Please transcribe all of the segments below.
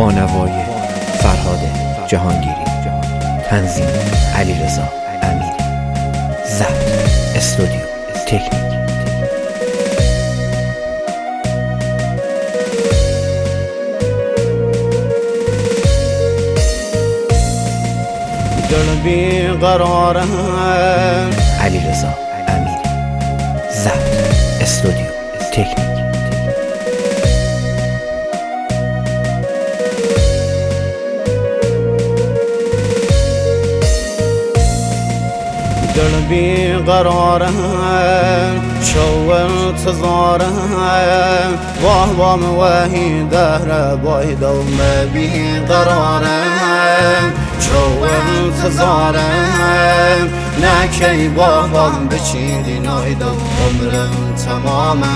نوای فرهاد جهانگیری، تنظیم علیرضا امیری، ضبط استودیو تکنیک. دل بیقراره علیرضا امیری، ضبط استودیو تکنیک. دل بیقراره شو انتظاره وهم وهي دهر بايد وما بیقراره شو انتظاره نکی باهم بچیدی ناید عمرم تمامه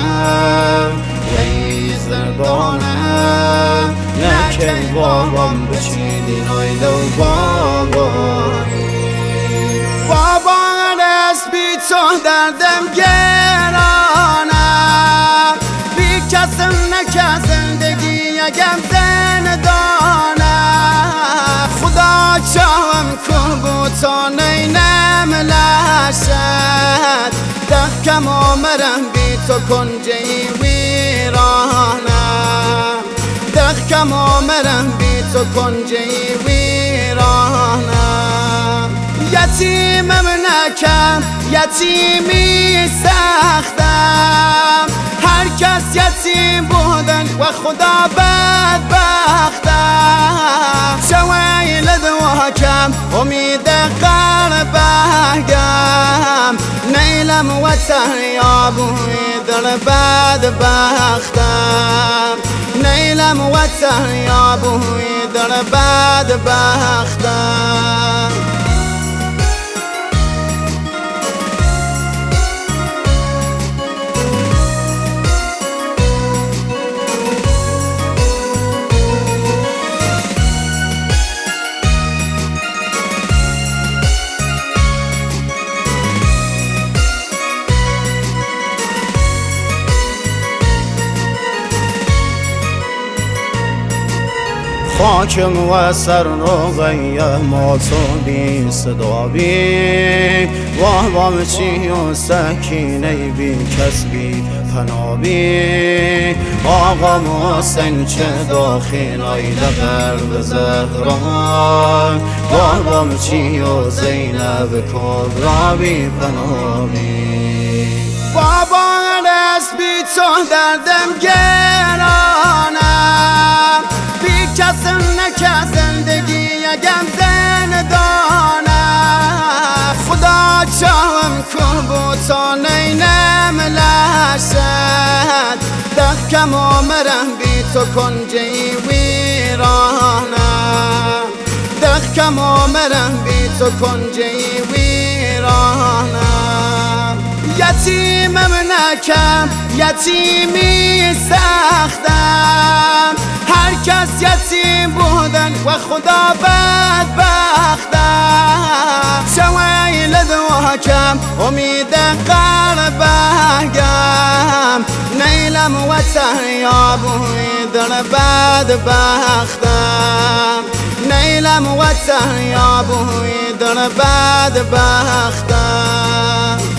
ویزردانه نکی باهم بچیدی ناید بابا بی تو دردم گرانه بی کسم نکه زندگی یکم زندانه خدا چاهم کن بو تا نینم لشد دخکم آمرم بی تو کنجی ویرانه دخکم آمرم بی تو کنجی ویرانه یتیمم نکم یتیمی سختم هر کس یتیم بودن و خدا بدبختم شویل دواکم امید قلبهگم نیلم و تریابوی در بدبختم نیلم و تریابوی در بدبختم خاکم و سر روغیه ما تو بی صدا بی وهم چی و سکینه بی کس بی پنابی آقا محسن چه داخل آیده قلب زهران وهم چی و زینب کبرا بی پنابی بابا رس بی تو دردم گرانم کسم نکه زندگی یکم زندانه خدا چاهم کن بو تا نینم لشد دخکم آمرم بی تو کنجی ویرانه دخکم آمرم بی تو کنجی ویرانه یتیمم نکم یتیمی سختم هر کس یتیم بودن و خدا بدبختم شویل دواکم امید قلبهگم نیلم و تریابوی در بدبختم نیلم و تریابوی در بدبختم